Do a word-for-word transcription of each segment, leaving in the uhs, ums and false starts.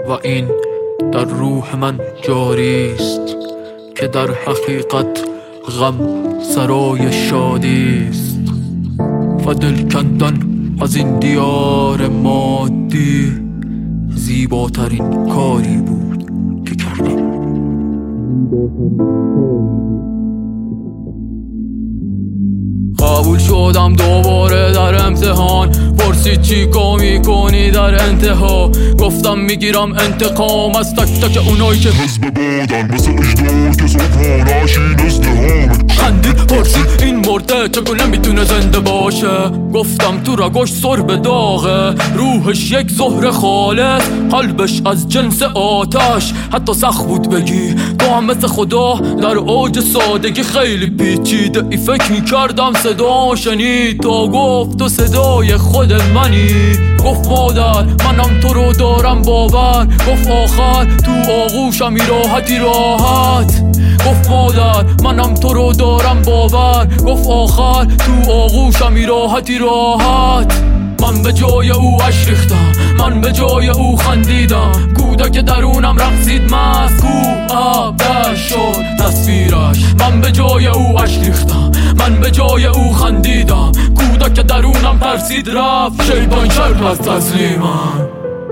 و این در روح من جاری است که در حقیقت غم سرای شادی است و دل کندن از این دیار مادی زیباترین کاری بود که کردم. قبول شدم دوباره در امتحان، پرسید چی کار میکنی در انتها، گفتم میگیرم انتقام از تک تک اونایی که حزب بودن مثل اجدار که صبحانش این ازدهام. خندید پرسید این مرده چگونه میتونه زنده باشه، گفتم تو رگاش سرب داغه، روحش یک زهر خالص، قلبش از جنس آتش، حتی سخت بود بگی تو هم مثل خدا در اوج سادگی، خیلی پیچیده ای فکر میکردم صدا شنید تا گفت تو صدای خود منی، گفت مادر منم تو رو دارم باور، گفت آخر تو آغوشم راحتی راحت، گفت مادر منم تو رو دارم باور، گفت آخر تو آغوشم راحتی راحت. من به جای او اشک ریختم، من به جای او خندیدم، کودک درونم رقصید مست، کو آبش شد تصویرش. من به جای او اشک ریختم، من به جای او خندیدم، کودک درونم ترسید رفت، شیطان کرد از تسلیمم.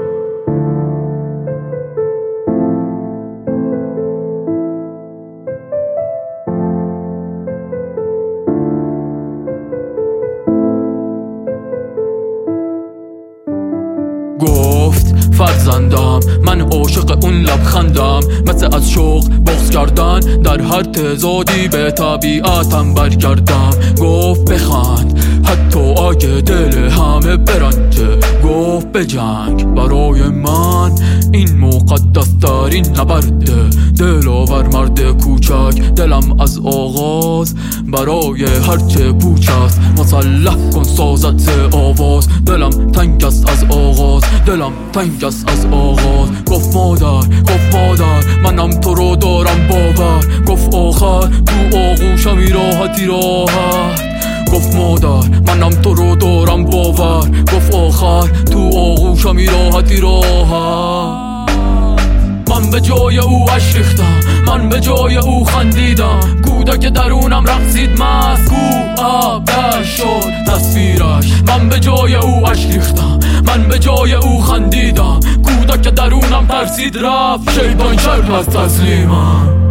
گفت فرزندم من عاشق اون لبخندم، مثل از شوق بغض کردن در هر تضادی به طبیعتم برگردم. گفت بخند حتی اگه دل همه برنجه، گفت بجنگ برای من این مقدس ترین نبرده، دلاور مرد کوچک دلم از آغاز برای هرچه پوچ است، مسلح کن سازت آواز، دلم تنگ است از آغاز، دلم تنگ است از آغاز. گفت مادر گفت مادر منم تو رو دارم باور، گفت آخر تو آغوشم راحتی راحت، گفت مادر منم تو رو دارم باور، گفت آخر تو آغوشم راحتی راحت. من به جای او اشک ریختم، من به جای او خندیدم، کودک درونم رقصید مست، کو آبش شد تصویرش. من به جای او اشک ریختم، من به جای او خندیدم، کودک درونم ترسید رفت، شیطان کرد از تسلیمم.